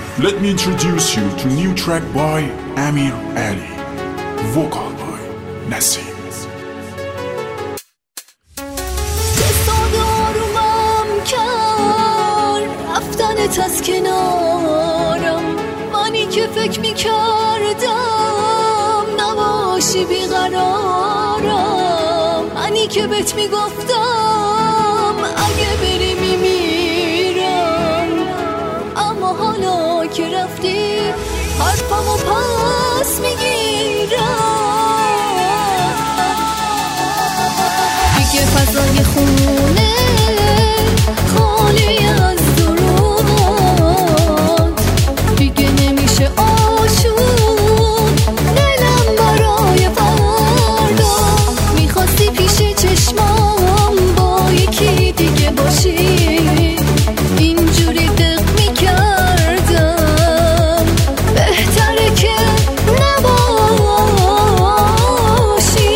Let me introduce you to new track by Amir Ali, vocal by Nasim. رفتنت از کنارم، منی که فکر میکردم نباشی بیقرارم، منی که بهت میگفتم اگه بری میمیرم، اما حالا که رفتی حرفمو پس میگیرم. دیگه فضای خونه خالی از دیگه نمیشه آشون، دلم برای فردا میخواستی پیش چشمام با یکی دیگه باشی، اینجوری دق میکردم بهتره که نباشی.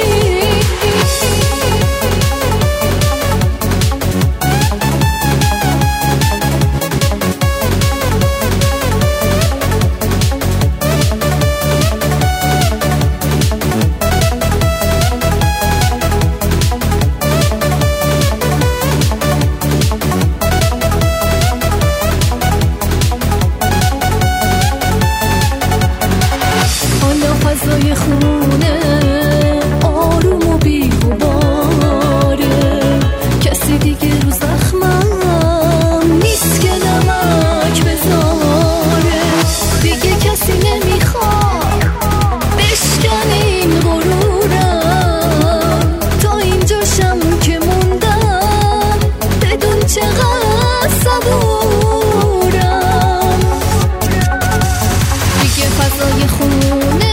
فضای خونه آروم و بی‌غباره، کسی دیگه رو زخمم نیست که نمک بذاره، دیگه کسی نمیخواد بشکنه این غرورم، تا اینجاشم که موندم بدون چقدر صبورم. دیگه فضای خونه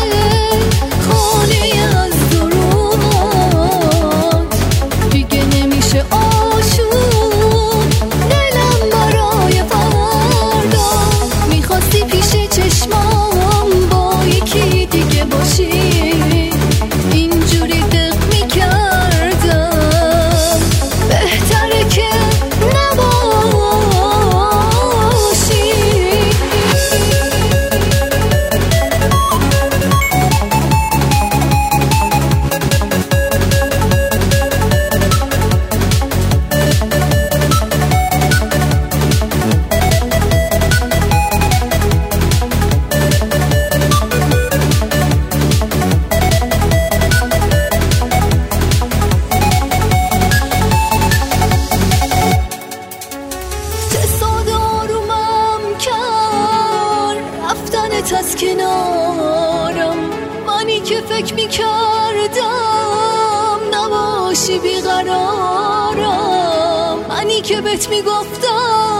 خالی از دروغات، دیگه نمیشه آشون، دلم برای فردا میخواستی پیش چشمام با یکی دیگه باشی، اینجوری دق میکردم بهتره که نباشی. رفتنت از کنارم، منی که فکر میکردم نباشی بیقرارم، منی که بهت میگفتم